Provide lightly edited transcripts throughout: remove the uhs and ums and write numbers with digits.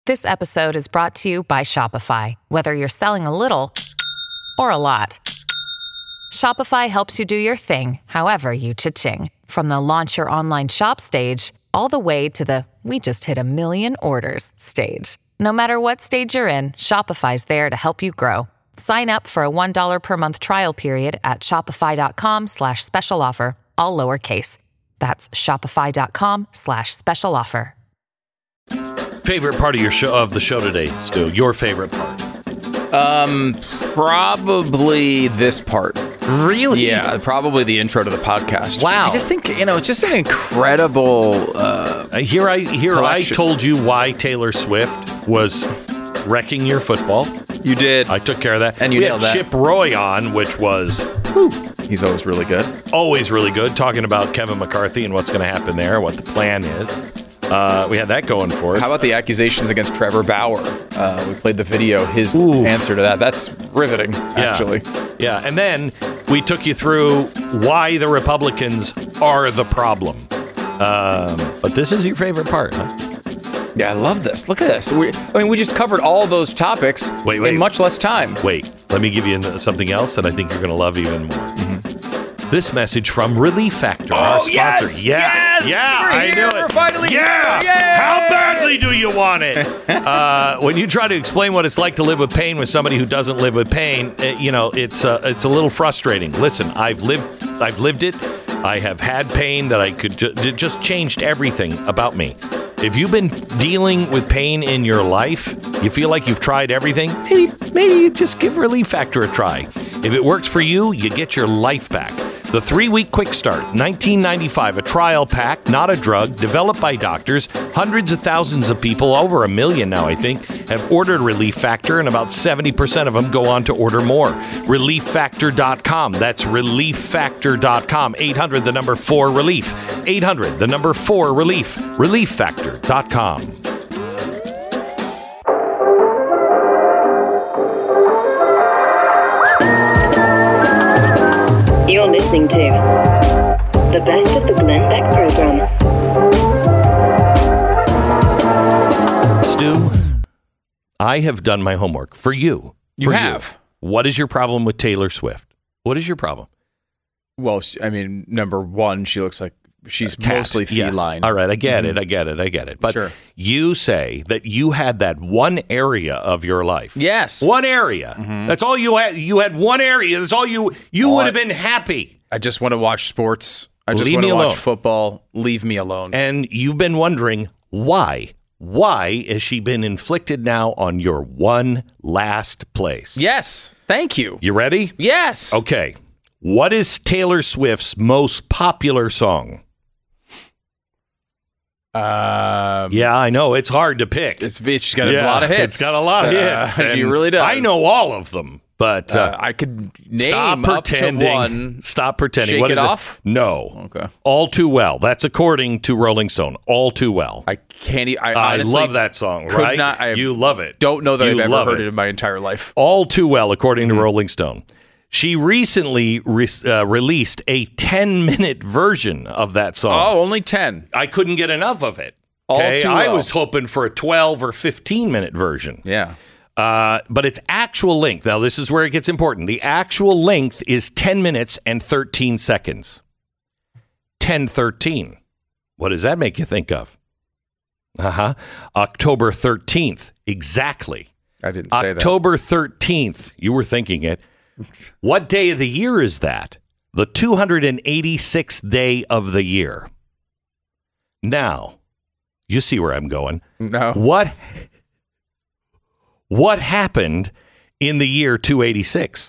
This episode is brought to you by Shopify. Whether you're selling a little or a lot, Shopify helps you do your thing, however you cha-ching. From the launch your online shop stage, all the way to the we just hit 1 million orders stage. No matter what stage you're in, Shopify's there to help you grow. Sign up for a $1 per month trial period at shopify.com/special offer, all lowercase. That's shopify.com/special offer. Favorite part of the show today, Stu? Your favorite part? Probably this part. Really? Yeah, probably the intro to the podcast. Wow. I just think, it's just an incredible Here I told you why Taylor Swift was wrecking your football. You did. I took care of that. And you nailed that. Chip Roy on, which was... He's always really good. Always really good, talking about Kevin McCarthy and what's going to happen there, what the plan is. We had that going for us. How about the accusations against Trevor Bauer? We played the video, his answer to that. That's riveting, actually. Yeah, and then we took you through why the Republicans are the problem. But this is your favorite part, huh? Yeah, I love this. Look at this. We just covered all those topics in much less time. Wait, let me give you something else that I think you're going to love even more. This message from Relief Factor, our sponsor. Yes! I knew it. We're finally here. How badly do you want it? When you try to explain what it's like to live with pain with somebody who doesn't live with pain, it's a little frustrating. Listen, I've lived it. I have had pain that I could it just changed everything about me. If you've been dealing with pain in your life, you feel like you've tried everything, maybe you just give Relief Factor a try. If it works for you, you get your life back. The 3-week quick start, $19.95, a trial pack, not a drug, developed by doctors. Hundreds of thousands of people, over 1 million now, I think, have ordered Relief Factor, and about 70% of them go on to order more. ReliefFactor.com. That's ReliefFactor.com. 800, the number 4, relief. 800, the number 4, relief. ReliefFactor.com. You're listening to the best of the Glenn Beck program. Stu, I have done my homework for you. You have. What is your problem with Taylor Swift? What is your problem? Well, number one, she looks like she's mostly feline. Yeah. All right, I get it. But sure. You say that you had that one area of your life. Yes. One area. Mm-hmm. That's all you had. You had one area. That's all you would have been happy. I just want to watch sports. I just want to watch football. Leave me alone. And you've been wondering why. Why has she been inflicted now on your one last place? Yes. Thank you. You ready? Yes. Okay. What is Taylor Swift's most popular song? Yeah, I know. It's hard to pick. She's got a lot of hits. It's got a lot of hits. She really does. I know all of them, but I could name up to one. Stop pretending. Shake what It is Off? No. Okay. All Too Well. That's according to Rolling Stone. All Too Well. I can't. I honestly love that song, right? You love it. Don't know that I've ever heard it in my entire life. All Too Well, according to Rolling Stone. She recently released a 10-minute version of that song. Oh, only 10. I couldn't get enough of it. All Too Well. I was hoping for a 12 or 15-minute version. Yeah. But its actual length, now this is where it gets important. The actual length is 10 minutes and 13 seconds. 10:13. What does that make you think of? October 13th. Exactly. I didn't say that. October 13th. You were thinking it. What day of the year is that? The 286th day of the year. Now, you see where I'm going. No. What happened in the year 286?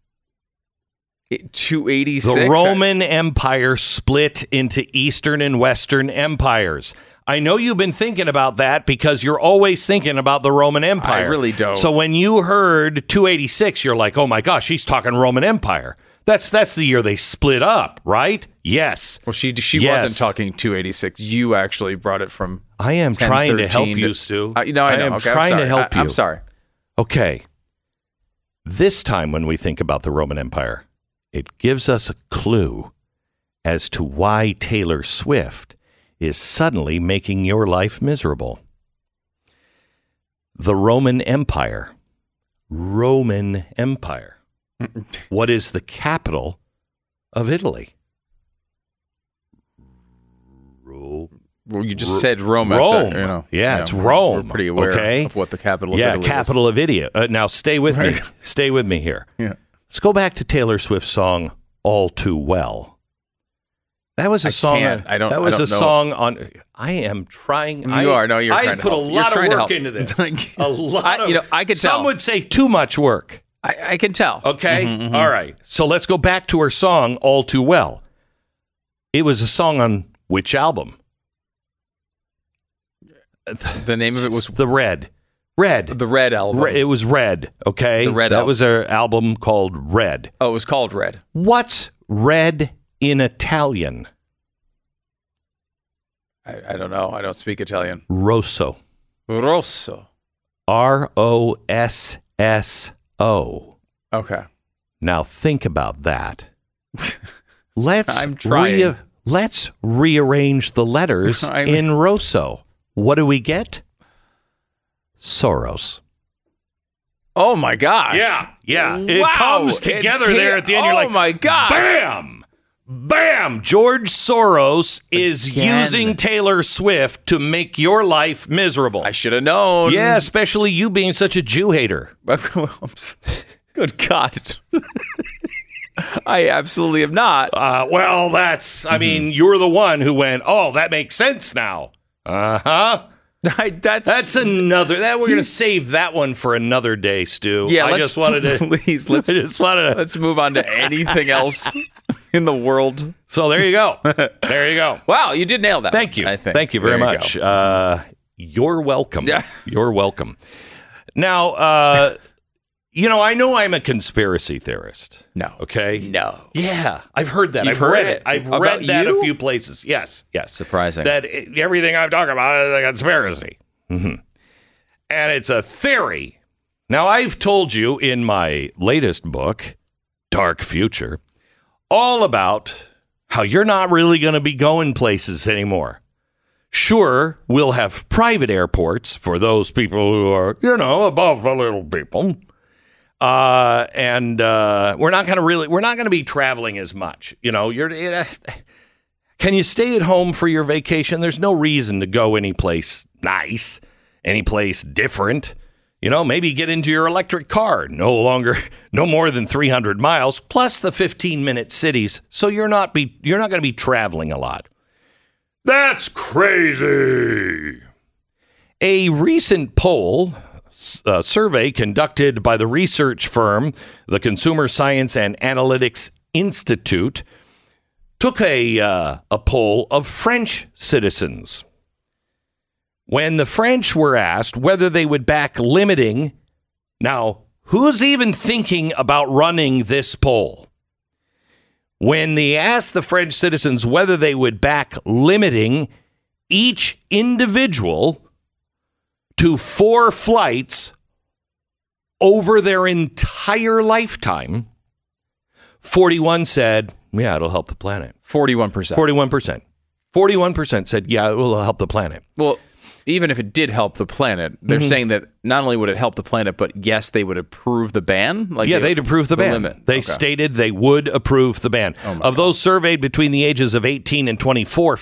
286? The Roman Empire split into Eastern and Western empires. I know you've been thinking about that because you're always thinking about the Roman Empire. I really don't. So when you heard 286, you're like, oh my gosh, she's talking Roman Empire. That's the year they split up, right? Yes. Well, she wasn't talking 286. You actually brought it from. I am trying to help you, Stu. I know. I am okay, trying to help you. I'm sorry. Okay. This time when we think about the Roman Empire, it gives us a clue as to why Taylor Swift is suddenly making your life miserable. The Roman Empire. Roman Empire. What is the capital of Italy? Well, you just said Rome. Rome. It's Rome. We're pretty aware of what the capital of Italy is. Yeah, capital of Italy. Now, stay with me. Stay with me here. Yeah. Let's go back to Taylor Swift's song, All Too Well. That was a song. I don't know. Song on. I am trying. You're trying to help. I put a lot of work into this. A lot of. I could tell. Some would say too much work. I can tell. Okay. Mm-hmm. All right. So let's go back to her song, All Too Well. It was a song on which album? The name of it was The Red. The Red album. It was Red, okay? The Red That album. was an album called Red. Oh, it was called Red. What's red in Italian? I don't know. I don't speak Italian. Rosso. Rosso. Rosso. Okay. Now think about that. Let's I'm trying. Let's rearrange the letters in Rosso. What do we get? Soros. Oh my gosh. Yeah. Wow. It comes together there at the end. You're like, my God. Bam! George Soros is using Taylor Swift to make your life miserable. I should have known. Yeah, especially you being such a Jew hater. Good God. I absolutely am not. Well, I mean, you're the one who went, oh, that makes sense now. Uh-huh. That's another. We're going to save that one for another day, Stu. Yeah, let's move on to anything else in the world. So there you go. Wow, you did nail that. Thank you. Thank you very much. You're welcome. Yeah. You're welcome. Now, I know I'm a conspiracy theorist. No. Okay? No. Yeah, I've heard that. You've I've heard read it. it. I've About read that you? a few places. Yes. Surprising. That everything I'm talking about is a conspiracy. Mm-hmm. And it's a theory. Now, I've told you in my latest book, Dark Future, all about how you're not really going to be going places anymore. Sure, we'll have private airports for those people who are, above the little people. And we're not going to be traveling as much. Can you stay at home for your vacation? There's no reason to go any place nice, any place different. Maybe get into your electric car. No more than 300 miles, plus the 15-minute cities. So you're not going to be traveling a lot. That's crazy. A recent survey conducted by the research firm, the Consumer Science and Analytics Institute, took a poll of French citizens. When the French were asked whether they would back limiting, now, who's even thinking about running this poll? When they asked the French citizens whether they would back limiting each individual to 4 flights over their entire lifetime, 41 said, yeah, it'll help the planet. 41%. 41% said, yeah, it will help the planet. Well, even if it did help the planet, they're saying that not only would it help the planet, but yes, they would approve the ban? They'd approve the ban. Limit. They stated they would approve the ban. Of those surveyed between the ages of 18 and 24,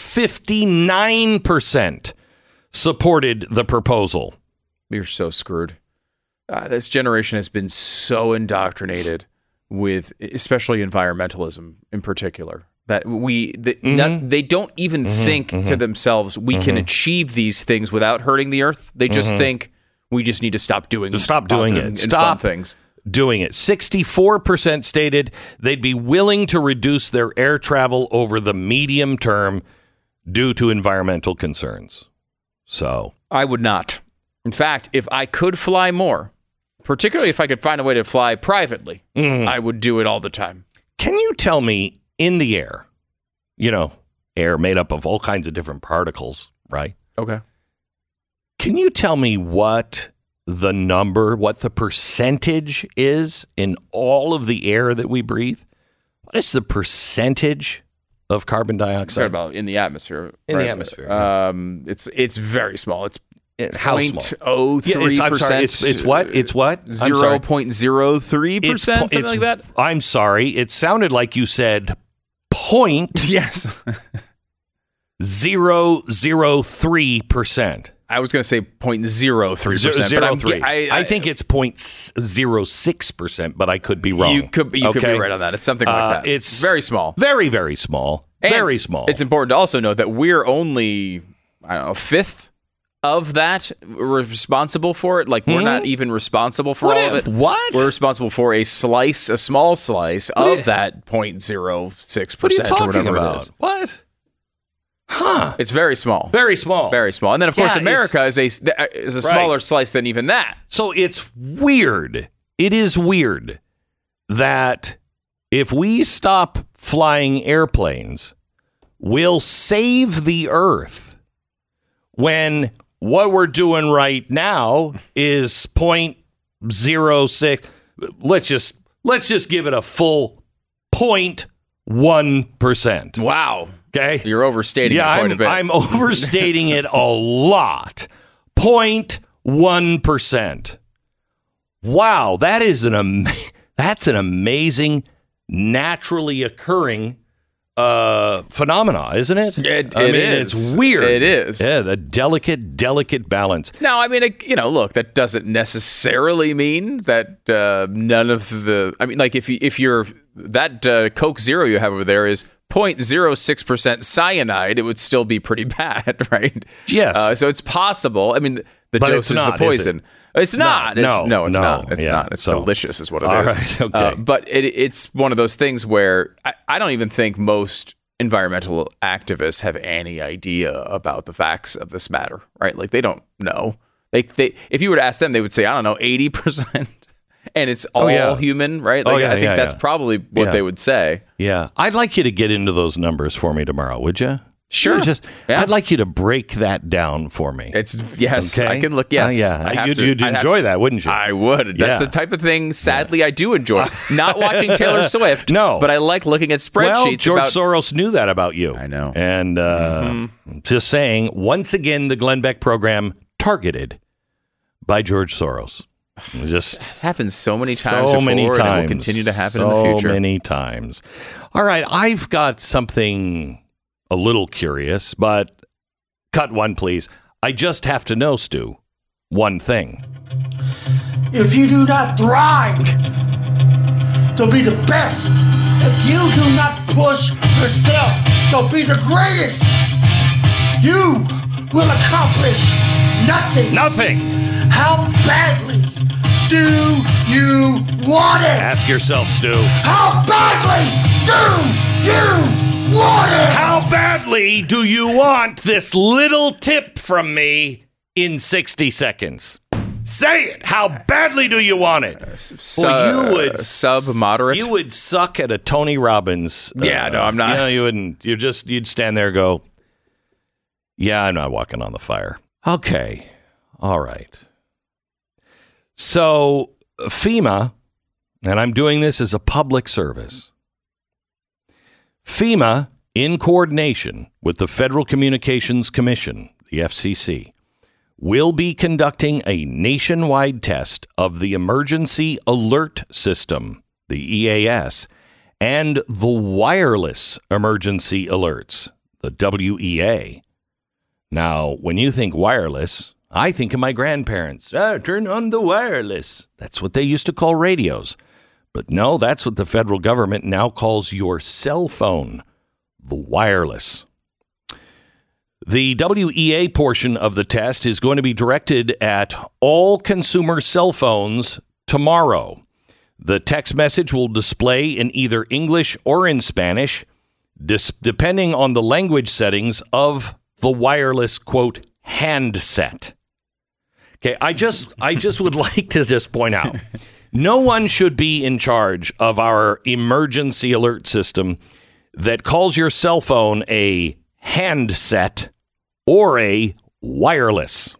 59% supported the proposal. You're so screwed. This generation has been so indoctrinated with, especially environmentalism in particular, that they don't even think to themselves, we can achieve these things without hurting the earth. They just think we just need to stop doing it. Stop things. Doing it. 64% stated they'd be willing to reduce their air travel over the medium term due to environmental concerns. So I would not. In fact, if I could fly more, particularly if I could find a way to fly privately, I would do it all the time. Can you tell me, in the air, air made up of all kinds of different particles, right? Okay. Can you tell me what the percentage is in all of the air that we breathe? What is the percentage of carbon dioxide? About in the atmosphere. In the atmosphere. It's very small. It's How small? 0.03%. I'm sorry. It's what? It's what? 0.03%, something like that. I'm sorry. It sounded like you said point. Yes. 0.003%. I was going to say 0.03%. I think it's 0.06%, but I could be wrong. You could be right on that. It's something like that. It's very small. Very, very small. And very small. It's important to also note that we're only, I don't know, a fifth of that responsible for it. Like, we're not even responsible for all of it. What? We're responsible for a small slice of that 0.06% what are you talking or whatever about? it is. What? Huh. It's very small. Very small. Very small. And then, of course, America is a smaller slice than even that. So it's weird. It is weird that if we stop flying airplanes, we'll save the Earth when what we're doing right now is 0.06. Let's just give it a full 0.1%. Wow. Okay. You're overstating it quite a bit. I'm overstating it a lot. 0.1%. Wow, that's an amazing, naturally occurring phenomena, isn't it? It is. It's weird. It is. Yeah, the delicate balance. Now, I mean, look, that doesn't necessarily mean that none of the. I mean, like if you're that Coke Zero you have over there is 0.06% cyanide, it would still be pretty bad, right? Yes. So it's possible. I mean, the dose is the poison. It's not. No, it's not. It's not. It's delicious, is what it is. All right. Okay. But it's one of those things where I don't even think most environmental activists have any idea about the facts of this matter, right? Like, they don't know. They if you were to ask them, they would say, I don't know, 80%. And it's all human, right? Like, I think that's probably what they would say. Yeah. I'd like you to get into those numbers for me tomorrow, would you? Sure. I'd like you to break that down for me. Yes, okay? I can look. Yes. You'd enjoy that, wouldn't you? I would. That's the type of thing, sadly, I do enjoy. Not watching Taylor Swift. No. But I like looking at spreadsheets. Well, George Soros knew that about you. I know. And just saying, once again, the Glenn Beck program targeted by George Soros. Just happens so many times before, and it will continue to happen in the future. So many times. All right, I've got something a little curious, but cut one, please. I just have to know, Stu, one thing. If you do not thrive to be the best, if you do not push yourself to be the greatest, you will accomplish nothing. Nothing. How badly do you want it? Ask yourself, Stu. How badly do you want it? How badly do you want this little tip from me in 60 seconds? Say it. How badly do you want it? You would sub-moderate. You would suck at a Tony Robbins. Yeah, no, I'm not. You wouldn't. You'd stand there and go, yeah, I'm not walking on the fire. Okay. All right. So FEMA, and I'm doing this as a public service, FEMA, in coordination with the Federal Communications Commission, the FCC, will be conducting a nationwide test of the Emergency Alert System, the EAS, and the Wireless Emergency Alerts, the WEA. Now, when you think wireless, I think of my grandparents. Turn on the wireless. That's what they used to call radios. But no, that's what the federal government now calls your cell phone, the wireless. The WEA portion of the test is going to be directed at all consumer cell phones tomorrow. The text message will display in either English or in Spanish, depending on the language settings of the wireless, quote, handset. Okay, I just would like to just point out, no one should be in charge of our emergency alert system that calls your cell phone a handset or a wireless.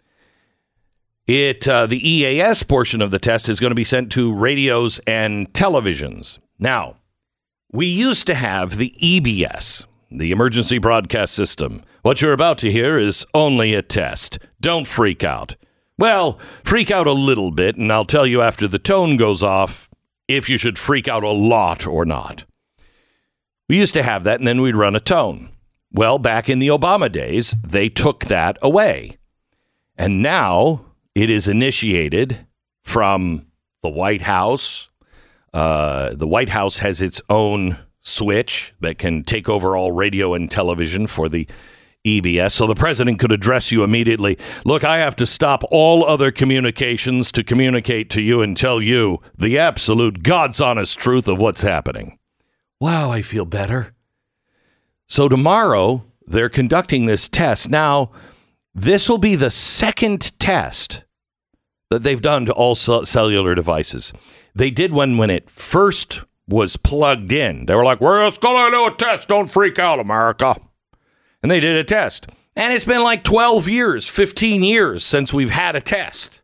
The EAS portion of the test is going to be sent to radios and televisions. Now, we used to have the EBS, the Emergency Broadcast System, What you're about to hear is only a test. Don't freak out. Well, freak out a little bit, and I'll tell you after the tone goes off if you should freak out a lot or not. We used to have that, and then we'd run a tone. Well, back in the Obama days, they took that away. And now it is initiated from the White House. The White House has its own switch that can take over all radio and television for the EBS, so the president could address you immediately. Look, I have to stop all other communications to communicate to you and tell you the absolute God's honest truth of what's happening. Wow, I feel better. So tomorrow, they're conducting this test. Now, this will be the second test that they've done to all cellular devices. They did one when it first was plugged in. They were like, we're just going to do a test. Don't freak out, America. And they did a test. And it's been like 12 years, 15 years since we've had a test.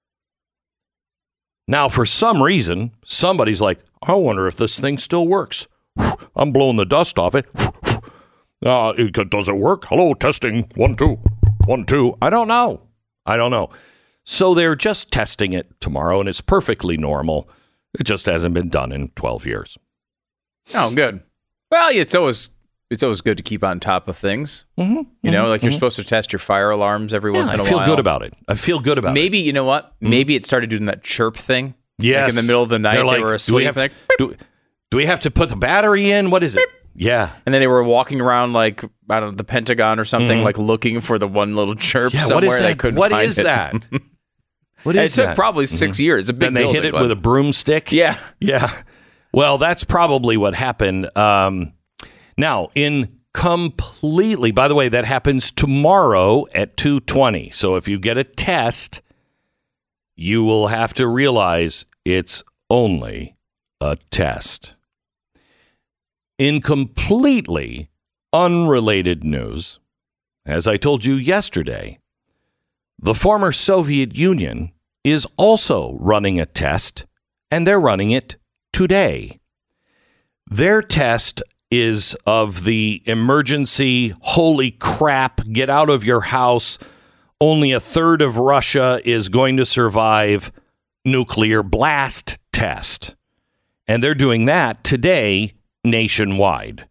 Now, for some reason, somebody's like, I wonder if this thing still works. I'm blowing the dust off it. Does it work? Hello, testing. 1, 2. 1, 2. I don't know. So they're just testing it tomorrow, and it's perfectly normal. It just hasn't been done in 12 years. Oh, good. Well, it's always good to keep on top of things. Mm-hmm. You know, like you're supposed to test your fire alarms every once in a while. I feel good about it. Maybe, you know what? Maybe it started doing that chirp thing. Yes. Like in the middle of the night, they were asleep. Do we have to put the battery in? What is it? Yeah. And then they were walking around like, I don't know, the Pentagon or something, like looking for the one little chirp somewhere. They couldn't find it. What is that? What is that? It took probably 6 years. A big building. Then they hit it with a broomstick? Yeah. Yeah. Well, that's probably what happened. Now, by the way, that happens tomorrow at 2:20. So if you get a test, you will have to realize it's only a test. In completely unrelated news, as I told you yesterday, the former Soviet Union is also running a test, and they're running it today. Their test is of the emergency, holy crap, get out of your house. Only a third of Russia is going to survive nuclear blast test. And they're doing that today nationwide.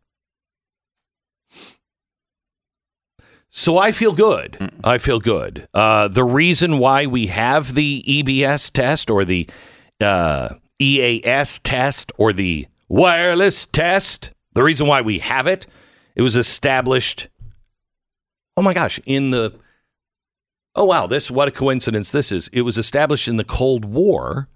So I feel good. The reason why we have the EBS test or the EAS test or the wireless test, the reason why we have it, it was established, oh my gosh, what a coincidence this is. It was established in the Cold War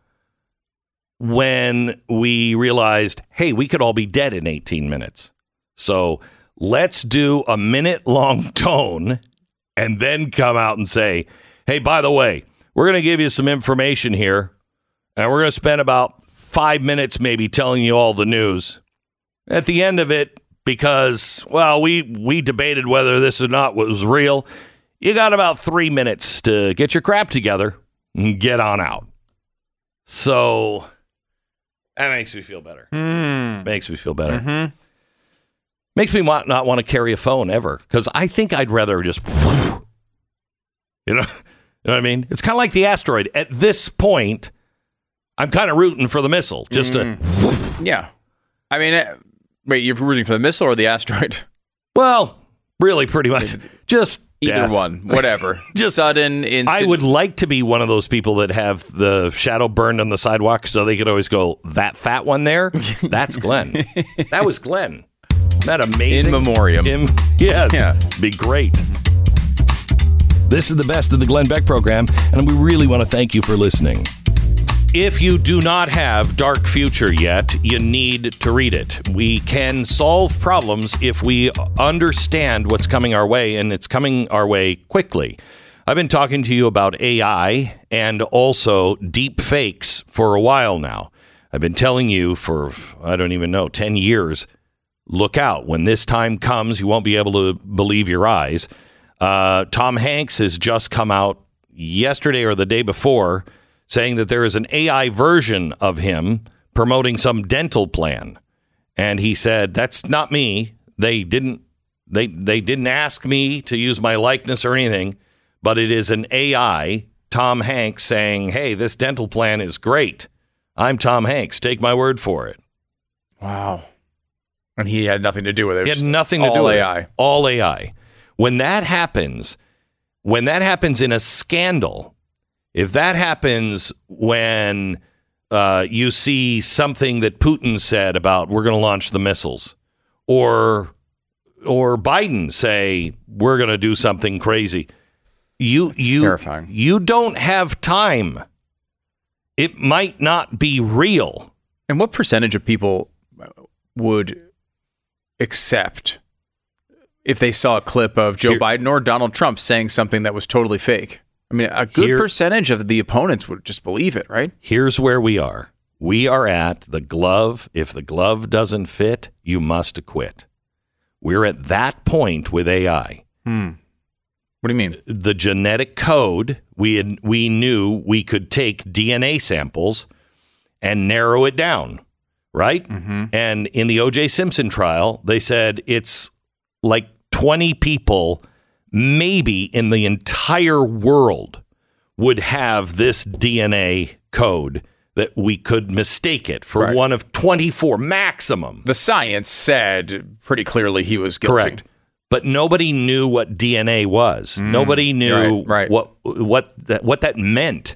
when we realized, hey, we could all be dead in 18 minutes. So let's do a minute-long tone and then come out and say, hey, by the way, we're going to give you some information here, and we're going to spend about 5 minutes maybe telling you all the news. At the end of it, because, well, we debated whether this or not was real, you got about 3 minutes to get your crap together and get on out. So that makes me feel better. Makes me feel better. Mm-hmm. Makes me not want to carry a phone ever, because I think I'd rather just, you know what I mean? It's kind of like the asteroid. At this point, I'm kind of rooting for the missile. Just to. Yeah. I mean, wait, you're rooting for the missile or the asteroid? Well, really, pretty much. Just either death. one, whatever. Just sudden, instant. I would like to be one of those people that have the shadow burned on the sidewalk so they could always go, that fat one there, that's Glenn. That was Glenn. Isn't that amazing? In memoriam. Yes. Yeah. Be great. This is the best of the Glenn Beck program, and we really want to thank you for listening. If you do not have Dark Future yet, you need to read it. We can solve problems if we understand what's coming our way, and it's coming our way quickly. I've been talking to you about AI and also deep fakes for a while now. I've been telling you for, 10 years, look out. When this time comes, you won't be able to believe your eyes. Tom Hanks has just come out yesterday or the day before saying that there is an AI version of him promoting some dental plan. And he said, that's not me. They didn't They didn't ask me to use my likeness or anything, but it is an AI, Tom Hanks, saying, hey, this dental plan is great. I'm Tom Hanks. Take my word for it. Wow. And he had nothing to do with it. He had nothing to do with AI. it. All AI. When that happens in a scandal, if that happens when you see something that Putin said about we're going to launch the missiles, or Biden say we're going to do something crazy, terrifying. You don't have time. It might not be real. And what percentage of people would accept if they saw a clip of Joe Biden or Donald Trump saying something that was totally fake? I mean, a good percentage of the opponents would just believe it, right? Here's where we are. We are at the glove. If the glove doesn't fit, you must acquit. We're at that point with AI. What do you mean? The genetic code, we knew we could take DNA samples and narrow it down, right? Mm-hmm. And in the O.J. Simpson trial, they said it's like 20 people maybe in the entire world would have this DNA code that we could mistake it for one of 24 maximum. The science said pretty clearly he was guilty. Correct. But nobody knew what DNA was. Nobody knew what that meant.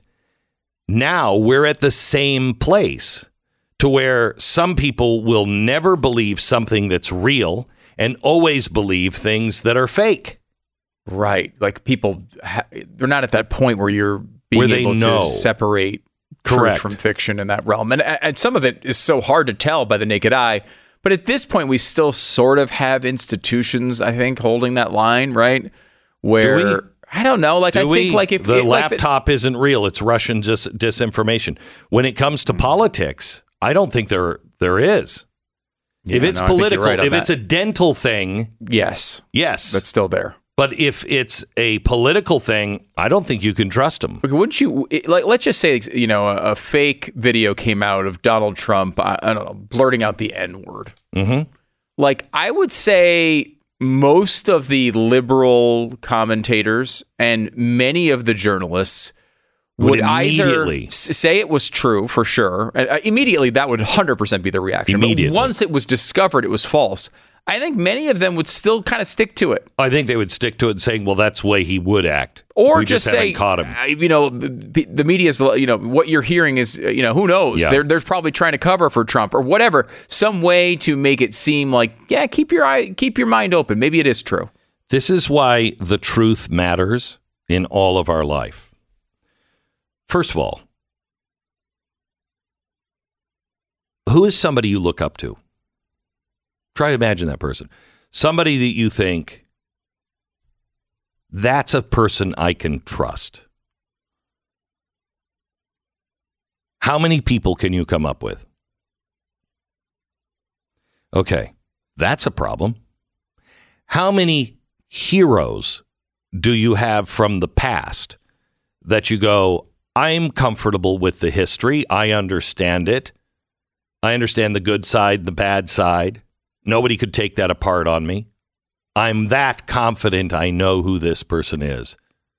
Now we're at the same place to where some people will never believe something that's real and always believe things that are fake. Right. Like people, they're not at that point where you're being able to separate truth from fiction in that realm. And some of it is so hard to tell by the naked eye. But at this point, we still sort of have institutions, I think, holding that line, right? Where, I don't know. Like, I think like if the laptop isn't real, it's Russian disinformation. When it comes to politics, I don't think there is. Yeah, if it's political, if it's a dental thing, yes, that's still there. But if it's a political thing, I don't think you can trust them. Wouldn't you, like, let's just say, you know, a fake video came out of Donald Trump, I don't know, blurting out the N-word. Mm-hmm. Like, I would say most of the liberal commentators and many of the journalists would either say it was true for sure. Immediately, that would 100% be the reaction. But once it was discovered it was false, I think many of them would still kind of stick to it. I think they would stick to it saying, well, that's the way he would act. Or we just say, caught him. You know, the media's, you know, what you're hearing is, you know, who knows? Yeah. They're probably trying to cover for Trump or whatever. Some way to make it seem like, yeah, keep your mind open. Maybe it is true. This is why the truth matters in all of our life. First of all, who is somebody you look up to? Try to imagine that person. Somebody that you think, that's a person I can trust. How many people can you come up with? Okay, that's a problem. How many heroes do you have from the past that you go, I'm comfortable with the history. I understand it. I understand the good side, the bad side. Nobody could take that apart on me. I'm that confident I know who this person is.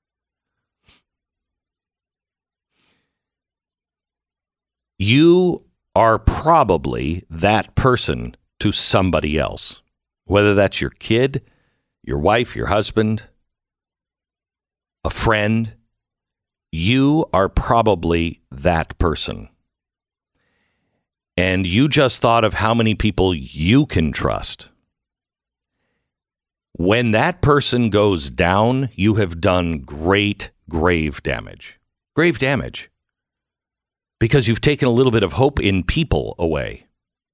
You are probably that person to somebody else, whether that's your kid, your wife, your husband, a friend. You are probably that person. And you just thought of how many people you can trust. When that person goes down, you have done great grave damage. Grave damage. Because you've taken a little bit of hope in people away.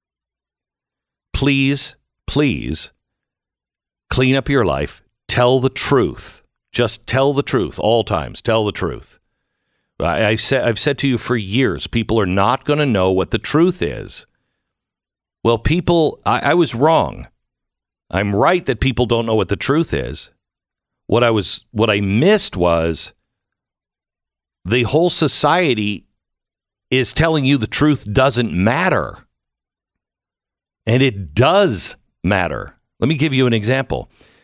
Please, please, clean up your life. Tell the truth. Just tell the truth. All times, tell the truth. I've said to you for years, people are not going to know what the truth is. Well, I was wrong. I'm right that people don't know what the truth is. What I missed was the whole society is telling you the truth doesn't matter. And it does matter. Let me give you an example.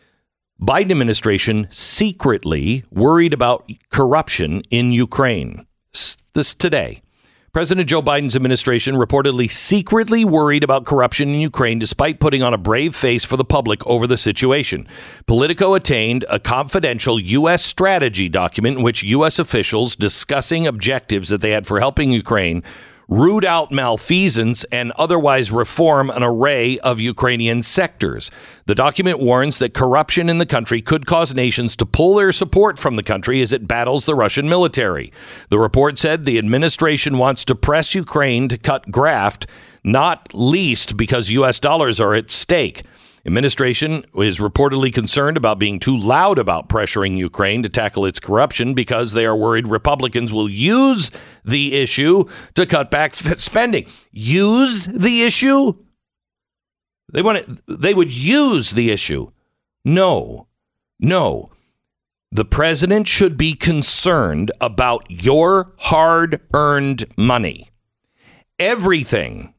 Biden administration secretly worried about corruption in Ukraine. This today. President Joe Biden's administration reportedly secretly worried about corruption in Ukraine despite putting on a brave face for the public over the situation. Politico attained a confidential U.S. strategy document in which U.S. officials discussing objectives that they had for helping Ukraine root out malfeasance and otherwise reform an array of Ukrainian sectors. The document warns that corruption in the country could cause nations to pull their support from the country as it battles the Russian military. The report said the administration wants to press Ukraine to cut graft, not least because U.S. dollars are at stake. Administration is reportedly concerned about being too loud about pressuring Ukraine to tackle its corruption because they are worried Republicans will use the issue to cut back spending. Use the issue? They would use the issue. No. The president should be concerned about your hard-earned money. Everything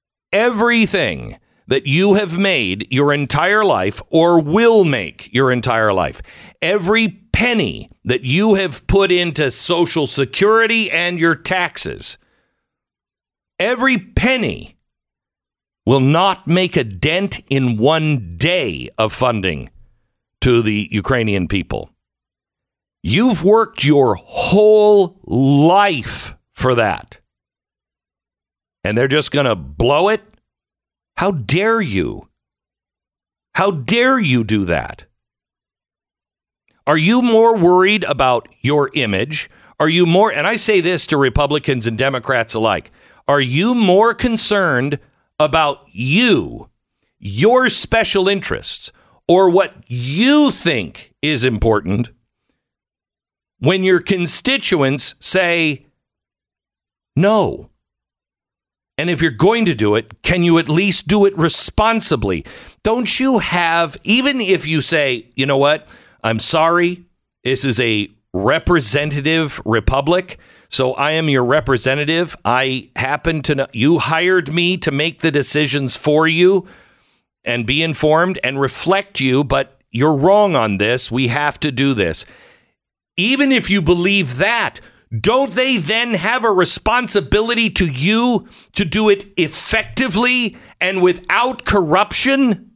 that you have made your entire life or will make your entire life. Every penny that you have put into Social Security and your taxes. Every penny will not make a dent in one day of funding to the Ukrainian people. You've worked your whole life for that. And they're just going to blow it? How dare you? How dare you do that? Are you more worried about your image? Are you more, and I say this to Republicans and Democrats alike, are you more concerned about you, your special interests, or what you think is important when your constituents say no? And if you're going to do it, can you at least do it responsibly? Don't you have, even if you say, you know what, I'm sorry, this is a representative republic, so I am your representative. I happen to know, you hired me to make the decisions for you and be informed and reflect you, but you're wrong on this. We have to do this. Even if you believe that, don't they then have a responsibility to you to do it effectively and without corruption?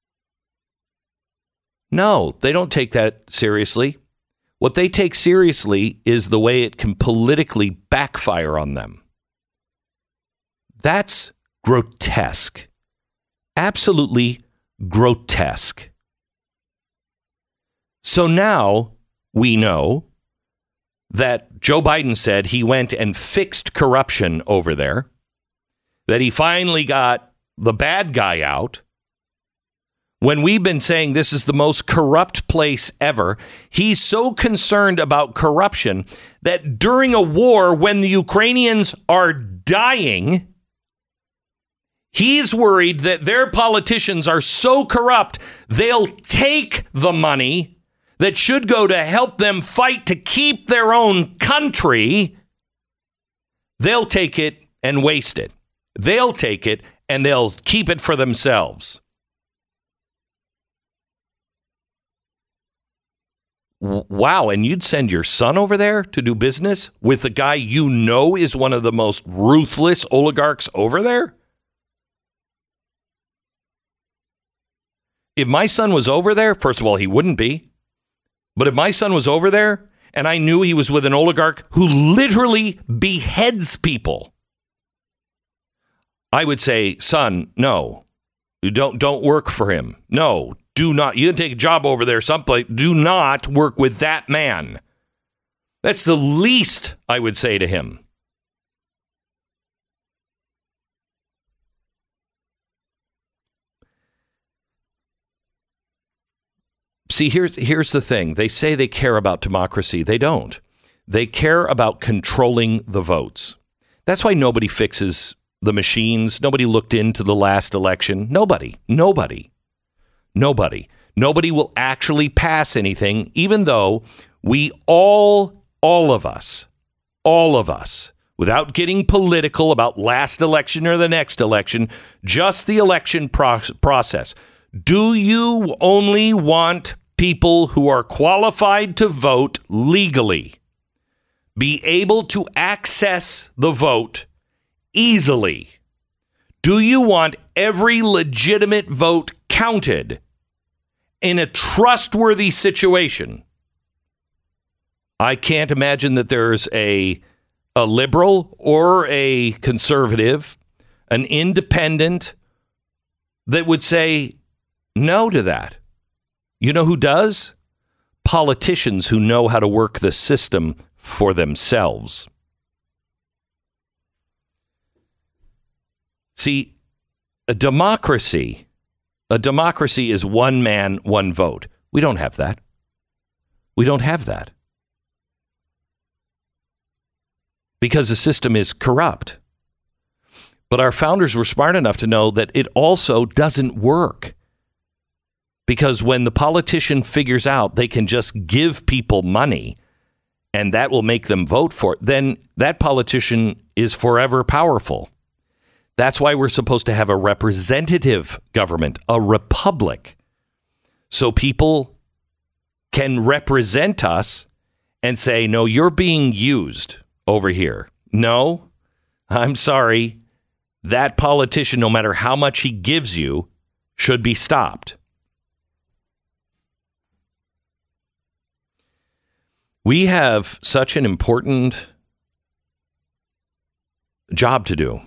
No, they don't take that seriously. What they take seriously is the way it can politically backfire on them. That's grotesque. Absolutely grotesque. So now we know that Joe Biden said he went and fixed corruption over there, that he finally got the bad guy out. When we've been saying this is the most corrupt place ever, he's so concerned about corruption that during a war when the Ukrainians are dying, he's worried that their politicians are so corrupt, they'll take the money that should go to help them fight to keep their own country. They'll take it and waste it. They'll take it and they'll keep it for themselves. Wow, and you'd send your son over there to do business with the guy you know is one of the most ruthless oligarchs over there? If my son was over there, first of all, he wouldn't be. But if my son was over there and I knew he was with an oligarch who literally beheads people, I would say, son, no, you don't work for him. No, do not. You can take a job over there someplace. Do not work with that man. That's the least I would say to him. See, here's the thing. They say they care about democracy. They don't. They care about controlling the votes. That's why nobody fixes the machines. Nobody looked into the last election. Nobody will actually pass anything, even though we all of us, without getting political about last election or the next election, just the election process. Do you only want people who are qualified to vote legally be able to access the vote easily? Do you want every legitimate vote counted in a trustworthy situation? I can't imagine that there's a liberal or a conservative, an independent, that would say no to that. You know who does? Politicians who know how to work the system for themselves. See, a democracy is one man, one vote. We don't have that. We don't have that. Because the system is corrupt. But our founders were smart enough to know that it also doesn't work. Because when the politician figures out they can just give people money and that will make them vote for it, then that politician is forever powerful. That's why we're supposed to have a representative government, a republic, so people can represent us and say, no, you're being used over here. No, I'm sorry. That politician, no matter how much he gives you, should be stopped. We have such an important job to do.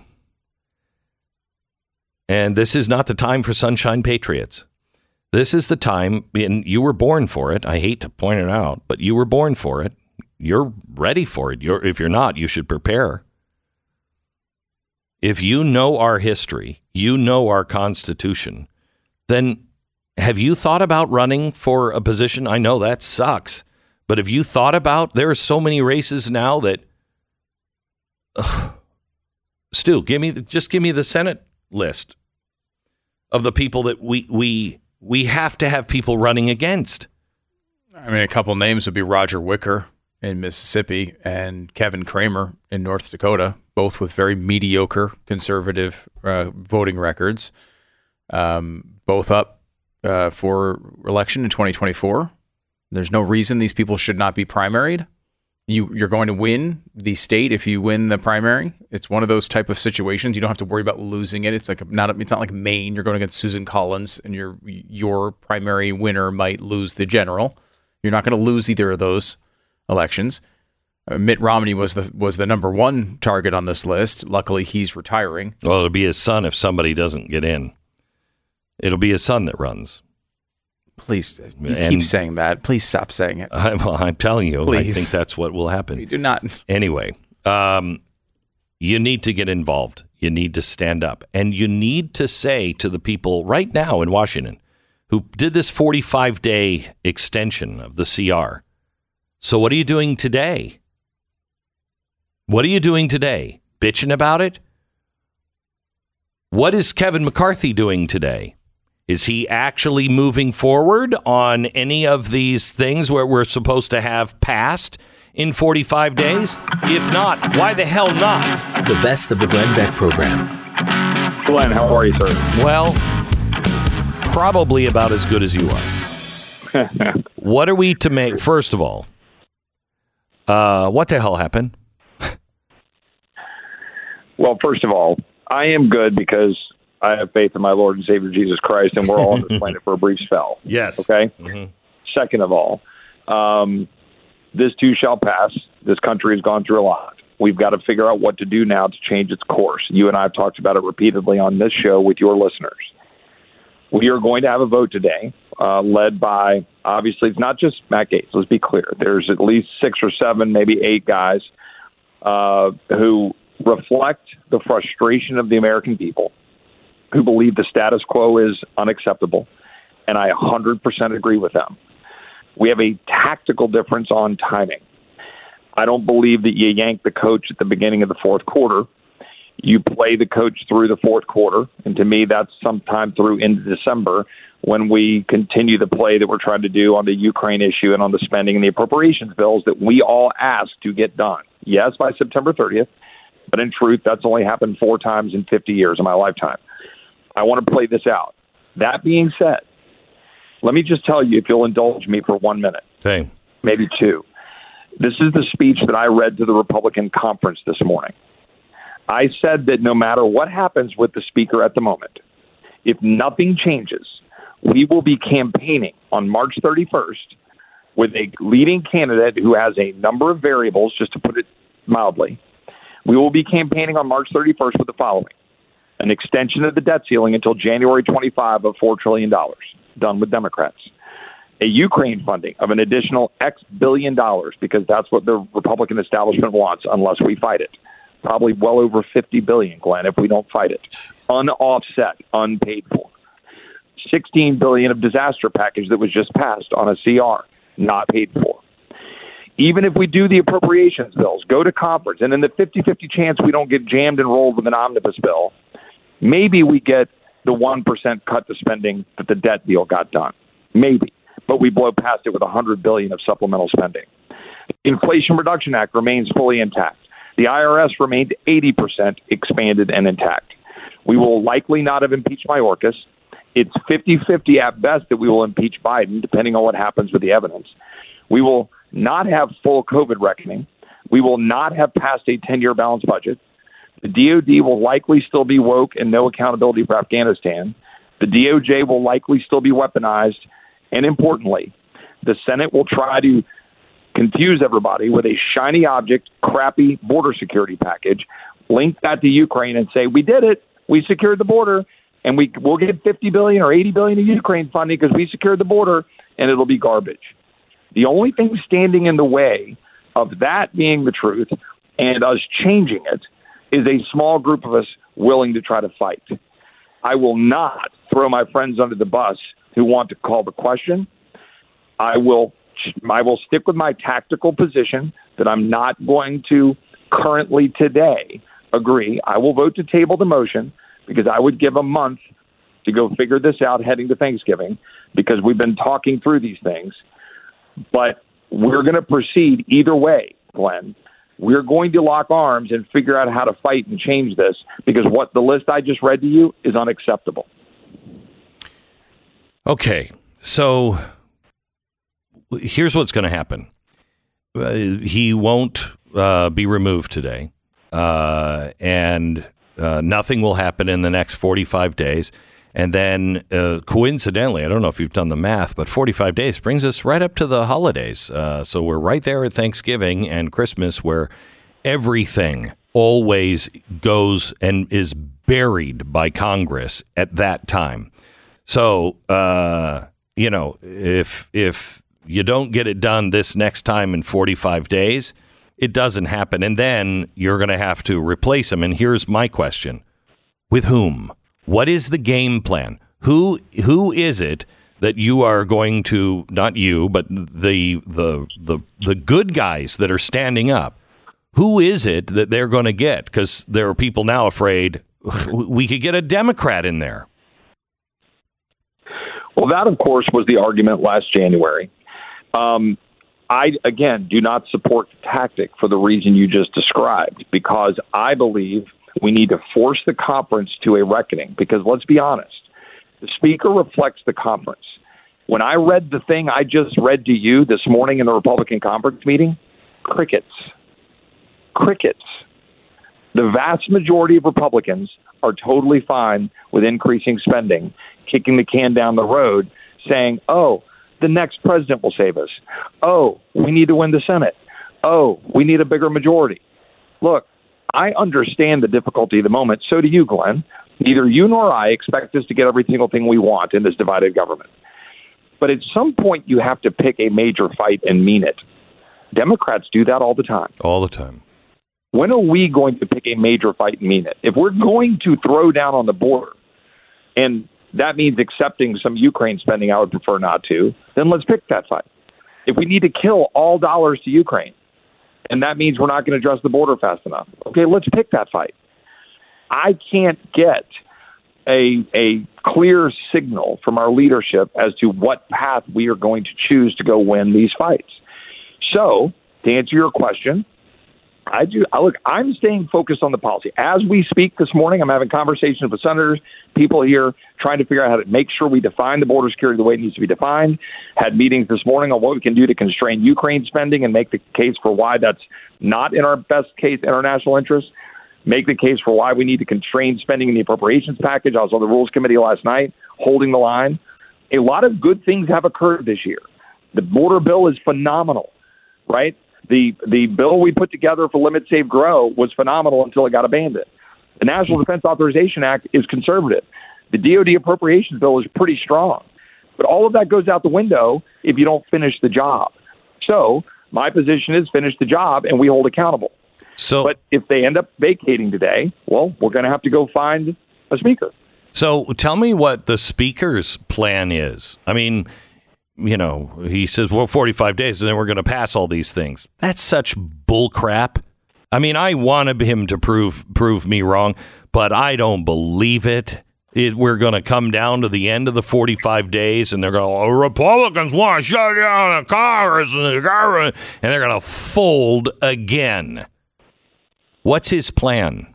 And this is not the time for Sunshine Patriots. This is the time, and you were born for it. I hate to point it out, but you were born for it. You're ready for it. If you're not, you should prepare. If you know our history, you know our Constitution, then have you thought about running for a position? I know that sucks, but have you thought about, there are so many races now that, Stu, give me the Senate list of the people that we have to have people running against. I mean, a couple names would be Roger Wicker in Mississippi and Kevin Cramer in North Dakota, both with very mediocre conservative voting records, both up for election in 2024. There's no reason these people should not be primaried. You're going to win the state if you win the primary. It's one of those type of situations. You don't have to worry about losing it. It's not like Maine. You're going against Susan Collins, and your primary winner might lose the general. You're not going to lose either of those elections. Mitt Romney was the number one target on this list. Luckily, he's retiring. Well, it'll be his son if somebody doesn't get in. It'll be his son that runs. Please, keep saying that. Please stop saying it. I'm telling you, Please. I think that's what will happen. You do not. Anyway, you need to get involved. You need to stand up. And you need to say to the people right now in Washington who did this 45-day extension of the CR, so what are you doing today? What are you doing today? Bitching about it? What is Kevin McCarthy doing today? Is he actually moving forward on any of these things where we're supposed to have passed in 45 days? If not, why the hell not? The best of the Glenn Beck program. Glenn, how are you, sir? Well, probably about as good as you are. What are we to make? First of all, what the hell happened? Well, first of all, I am good because I have faith in my Lord and Savior Jesus Christ, and we're all on this planet for a brief spell. Yes. Okay? Mm-hmm. Second of all, this too shall pass. This country has gone through a lot. We've got to figure out what to do now to change its course. You and I have talked about it repeatedly on this show with your listeners. We are going to have a vote today led by, obviously, it's not just Matt Gaetz. Let's be clear. There's at least 6 or 7, maybe 8 guys who reflect the frustration of the American people, who believe the status quo is unacceptable, and I 100% agree with them. We have a tactical difference on timing. I don't believe that you yank the coach at the beginning of the fourth quarter. You play the coach through the fourth quarter, and to me, that's sometime through into December when we continue the play that we're trying to do on the Ukraine issue and on the spending and the appropriations bills that we all asked to get done. Yes, by September 30th, but in truth, that's only happened 4 times in 50 years of my lifetime. I want to play this out. That being said, Let me just tell you, if you'll indulge me for 1 minute, Okay. maybe two. This is the speech that I read to the Republican conference this morning. I said that no matter what happens with the speaker at the moment, if nothing changes, we will be campaigning on March 31st with a leading candidate who has a number of variables, just to put it mildly. We will be campaigning on March 31st with the following: an extension of the debt ceiling until January 25 of $4 trillion, done with Democrats. A Ukraine funding of an additional X billion dollars, because that's what the Republican establishment wants unless we fight it. Probably well over $50 billion, Glenn, if we don't fight it. Unoffset, unpaid for. $16 billion of disaster package that was just passed on a CR, not paid for. Even if we do the appropriations bills, go to conference, and in the 50-50 chance we don't get jammed and rolled with an omnibus bill, maybe we get the 1% cut to spending that the debt deal got done. Maybe. But we blow past it with $100 billion of supplemental spending. The Inflation Reduction Act remains fully intact. The IRS remained 80% expanded and intact. We will likely not have impeached Mayorkas. It's 50-50 at best that we will impeach Biden, depending on what happens with the evidence. We will not have full COVID reckoning. We will not have passed a 10-year balanced budget. The DOD will likely still be woke and no accountability for Afghanistan. The DOJ will likely still be weaponized. And importantly, the Senate will try to confuse everybody with a shiny object, crappy border security package, link that to Ukraine and say, we did it. We secured the border, and we'll get $50 billion or $80 billion of Ukraine funding because we secured the border, and it'll be garbage. The only thing standing in the way of that being the truth and us changing it is a small group of us willing to try to fight. I will not throw my friends under the bus who want to call the question. I will stick with my tactical position that I'm not going to currently today agree. I will vote to table the motion because I would give a month to go figure this out heading to Thanksgiving, because we've been talking through these things. But we're going to proceed either way, Glenn. We're going to lock arms and figure out how to fight and change this, because what the list I just read to you is unacceptable. Okay, so here's what's going to happen. He won't be removed today, and nothing will happen in the next 45 days. And then, coincidentally, I don't know if you've done the math, but 45 days brings us right up to the holidays. So we're right there at Thanksgiving and Christmas, where everything always goes and is buried by Congress at that time. So, if you don't get it done this next time in 45 days, it doesn't happen. And then you're going to have to replace him. And here's my question. With whom? What is the game plan? Who is it that you are going to, not you, but the good guys that are standing up? Who is it that they're going to get? Because there are people now afraid we could get a Democrat in there. Well, that, of course, was the argument last January. I, again, do not support the tactic for the reason you just described, because I believe we need to force the conference to a reckoning, because let's be honest, the speaker reflects the conference. When I read the thing I just read to you this morning in the Republican conference meeting, crickets. The vast majority of Republicans are totally fine with increasing spending, kicking the can down the road, saying, oh, the next president will save us. Oh, we need to win the Senate. Oh, we need a bigger majority. Look, I understand the difficulty of the moment. So do you, Glenn. Neither you nor I expect us to get every single thing we want in this divided government. But at some point, you have to pick a major fight and mean it. Democrats do that all the time. All the time. When are we going to pick a major fight and mean it? If we're going to throw down on the border, and that means accepting some Ukraine spending I would prefer not to, then let's pick that fight. If we need to kill all dollars to Ukraine, and that means we're not going to address the border fast enough, okay, let's pick that fight. I can't get a clear signal from our leadership as to what path we are going to choose to go win these fights. So, to answer your question, Look, I'm staying focused on the policy. As we speak this morning, I'm having conversations with senators, people here, trying to figure out how to make sure we define the border security the way it needs to be defined. Had meetings this morning on what we can do to constrain Ukraine spending and make the case for why that's not in our best case international interest. Make the case for why we need to constrain spending in the appropriations package. I was on the Rules Committee last night, holding the line. A lot of good things have occurred this year. The border bill is phenomenal, right? The bill we put together for Limit, Save, Grow was phenomenal until it got abandoned. The National Defense Authorization Act is conservative. The DoD appropriations bill is pretty strong. But all of that goes out the window if you don't finish the job. So my position is finish the job and we hold accountable. But if they end up vacating today, well, we're going to have to go find a speaker. So tell me what the speaker's plan is. I mean, you know, he says, well, 45 days, and then we're going to pass all these things. That's such bull crap. I mean, I wanted him to prove me wrong, but I don't believe it. We're going to come down to the end of the 45 days, and they're going to, Republicans want to shut down the Congress, and they're going to fold again. What's his plan?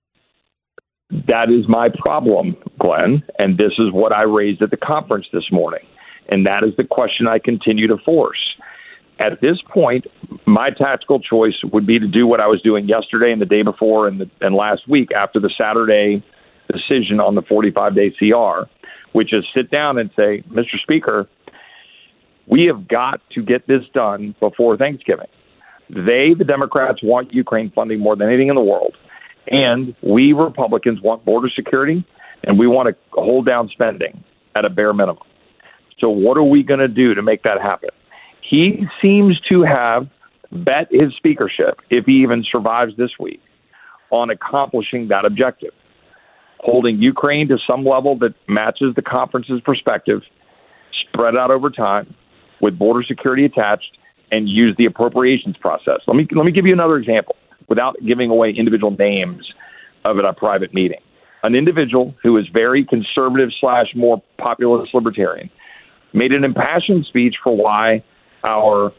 That is my problem, Glenn, and this is what I raised at the conference this morning. And that is the question I continue to force. At this point, my tactical choice would be to do what I was doing yesterday and the day before and last week after the Saturday decision on the 45-day CR, which is sit down and say, Mr. Speaker, we have got to get this done before Thanksgiving. The Democrats, want Ukraine funding more than anything in the world. And we Republicans want border security, and we want to hold down spending at a bare minimum. So what are we going to do to make that happen? He seems to have bet his speakership, if he even survives this week, on accomplishing that objective, holding Ukraine to some level that matches the conference's perspective, spread out over time, with border security attached, and use the appropriations process. Let me give you another example without giving away individual names of a private meeting. An individual who is very conservative / more populist libertarian made an impassioned speech for why our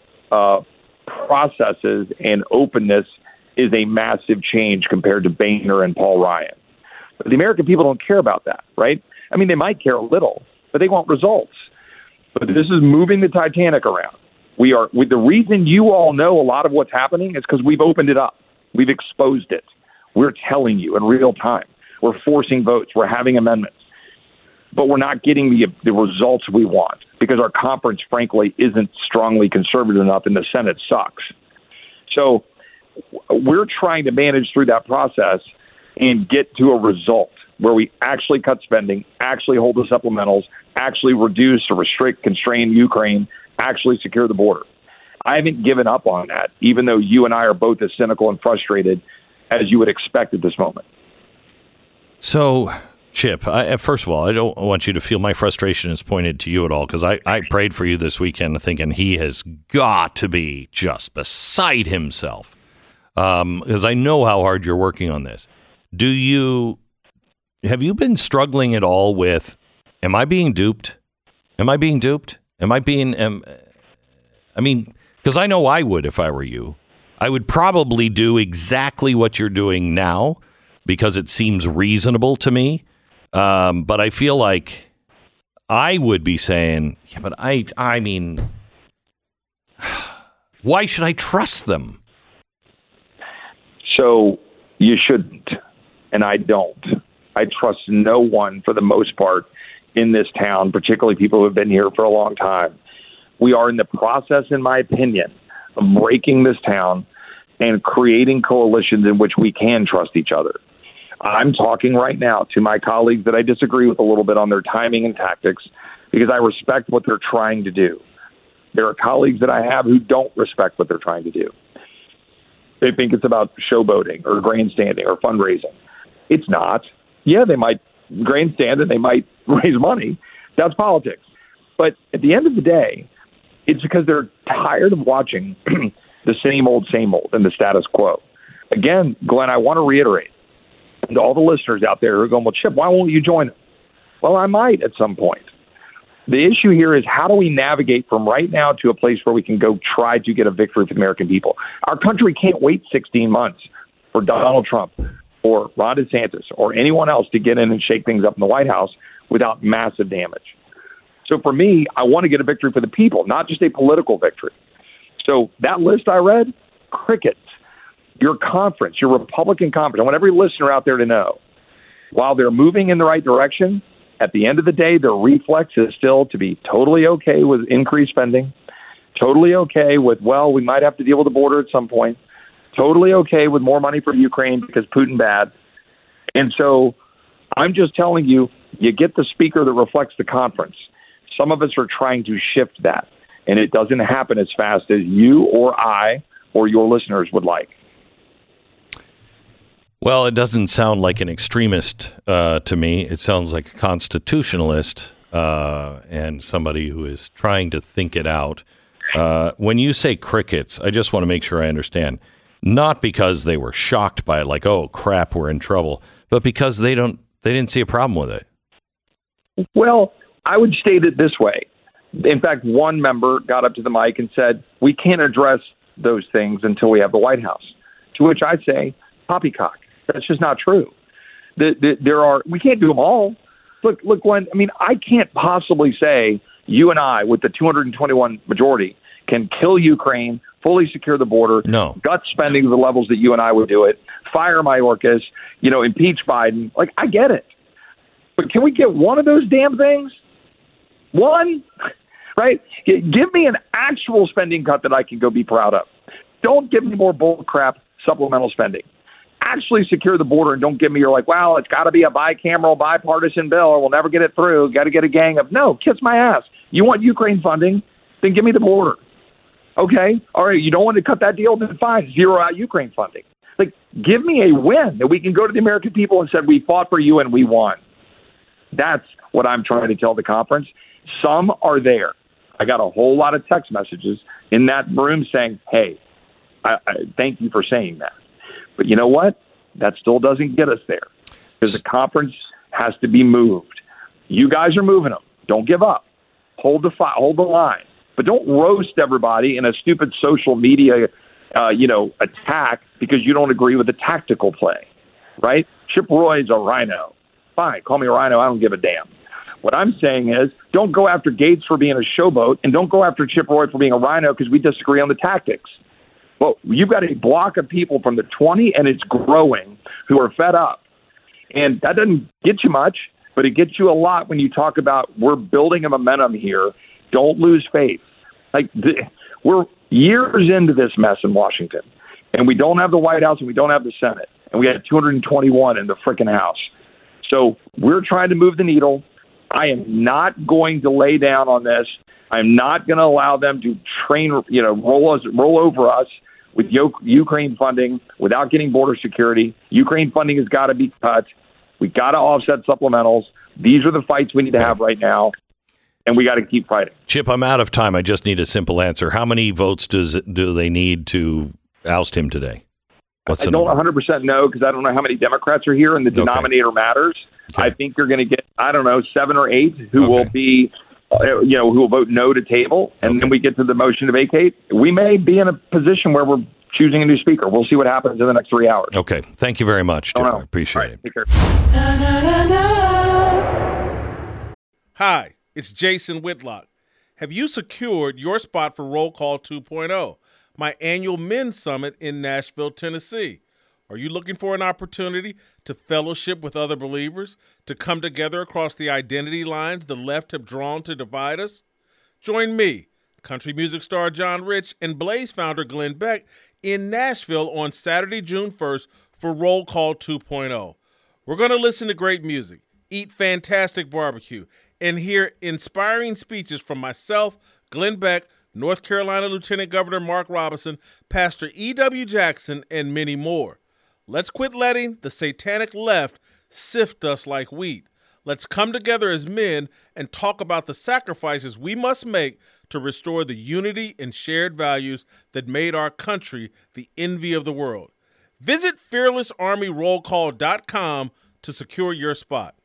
processes and openness is a massive change compared to Boehner and Paul Ryan. But the American people don't care about that, right? I mean, they might care a little, but they want results. But this is moving the Titanic around. The reason you all know a lot of what's happening is because we've opened it up. We've exposed it. We're telling you in real time. We're forcing votes. We're having amendments. But we're not getting the results we want because our conference, frankly, isn't strongly conservative enough and the Senate sucks. So we're trying to manage through that process and get to a result where we actually cut spending, actually hold the supplementals, actually reduce or restrict, constrain Ukraine, actually secure the border. I haven't given up on that, even though you and I are both as cynical and frustrated as you would expect at this moment. So, Chip, first of all, I don't want you to feel my frustration is pointed to you at all, because I prayed for you this weekend thinking he has got to be just beside himself, because I know how hard you're working on this. Have you been struggling at all with, am I being duped? Am I being duped? Am I being, because I know I would if I were you. I would probably do exactly what you're doing now because it seems reasonable to me. But I feel like I would be saying, yeah, but I mean, why should I trust them? So you shouldn't, and I don't. I trust no one for the most part in this town, particularly people who have been here for a long time. We are in the process, in my opinion, of breaking this town and creating coalitions in which we can trust each other. I'm talking right now to my colleagues that I disagree with a little bit on their timing and tactics because I respect what they're trying to do. There are colleagues that I have who don't respect what they're trying to do. They think it's about showboating or grandstanding or fundraising. It's not. Yeah, they might grandstand and they might raise money. That's politics. But at the end of the day, it's because they're tired of watching the same old and the status quo. Again, Glenn, I want to reiterate to all the listeners out there who are going, well, Chip, why won't you join them? Well, I might at some point. The issue here is how do we navigate from right now to a place where we can go try to get a victory for the American people? Our country can't wait 16 months for Donald Trump or Ron DeSantis or anyone else to get in and shake things up in the White House without massive damage. So for me, I want to get a victory for the people, not just a political victory. So that list I read, crickets. Your conference, your Republican conference, I want every listener out there to know, while they're moving in the right direction, at the end of the day, their reflex is still to be totally okay with increased spending, totally okay with, well, we might have to deal with the border at some point, totally okay with more money for Ukraine because Putin bad. And so I'm just telling you, you get the speaker that reflects the conference. Some of us are trying to shift that, and it doesn't happen as fast as you or I or your listeners would like. Well, it doesn't sound like an extremist to me. It sounds like a constitutionalist and somebody who is trying to think it out. When you say crickets, I just want to make sure I understand. Not because they were shocked by it, like, oh, crap, we're in trouble, but because they didn't see a problem with it. Well, I would state it this way. In fact, one member got up to the mic and said, we can't address those things until we have the White House. To which I say, poppycock. That's just not true. We can't do them all. Look, Glenn, I mean, I can't possibly say you and I, with the 221 majority, can kill Ukraine, fully secure the border, gut spending to the levels that you and I would do it, fire Mayorkas, impeach Biden. Like, I get it. But can we get one of those damn things? One, right? Give me an actual spending cut that I can go be proud of. Don't give me more bull crap supplemental spending. Actually secure the border and don't give me your well, it's got to be a bicameral, bipartisan bill or we'll never get it through. Got to get a gang of. No, kiss my ass. You want Ukraine funding? Then give me the border. Okay. All right. You don't want to cut that deal? Then fine. Zero out Ukraine funding. Give me a win that we can go to the American people and said, we fought for you and we won. That's what I'm trying to tell the conference. Some are there. I got a whole lot of text messages in that room saying, hey, I thank you for saying that. But you know what? That still doesn't get us there because the conference has to be moved. You guys are moving them. Don't give up. Hold the line. But don't roast everybody in a stupid social media, attack because you don't agree with the tactical play, right? Chip Roy's a rhino. Fine, call me a rhino. I don't give a damn. What I'm saying is don't go after Gates for being a showboat and don't go after Chip Roy for being a rhino because we disagree on the tactics. Well, you've got a block of people from the 20, and it's growing, who are fed up. And that doesn't get you much, but it gets you a lot when you talk about we're building a momentum here. Don't lose faith. We're years into this mess in Washington, and we don't have the White House, and we don't have the Senate, and we had 221 in the frickin' House. So we're trying to move the needle. I am not going to lay down on this. I'm not going to allow them to roll over us with Ukraine funding without getting border security. Ukraine funding has got to be cut. We got to offset supplementals. These are the fights we need to have right now, and we got to keep fighting. Chip, I'm out of time. I just need a simple answer. How many votes do they need to oust him today? What's I don't 100% know because I don't know how many Democrats are here, and the denominator matters. Okay. I think you're going to get, 7 or 8 who will be who will vote no to table, and then we get to the motion to vacate. We may be in a position where we're choosing a new speaker. We'll see what happens in the next 3 hours. Okay. Thank you very much, Chip. I appreciate it. Take care. Hi, it's Jason Whitlock. Have you secured your spot for Roll Call 2.0, my annual men's summit in Nashville, Tennessee? Are you looking for an opportunity to fellowship with other believers, to come together across the identity lines the left have drawn to divide us? Join me, country music star John Rich, and Blaze founder Glenn Beck in Nashville on Saturday, June 1st for Roll Call 2.0. We're going to listen to great music, eat fantastic barbecue, and hear inspiring speeches from myself, Glenn Beck, North Carolina Lieutenant Governor Mark Robinson, Pastor E.W. Jackson, and many more. Let's quit letting the satanic left sift us like wheat. Let's come together as men and talk about the sacrifices we must make to restore the unity and shared values that made our country the envy of the world. Visit fearlessarmyrollcall.com to secure your spot.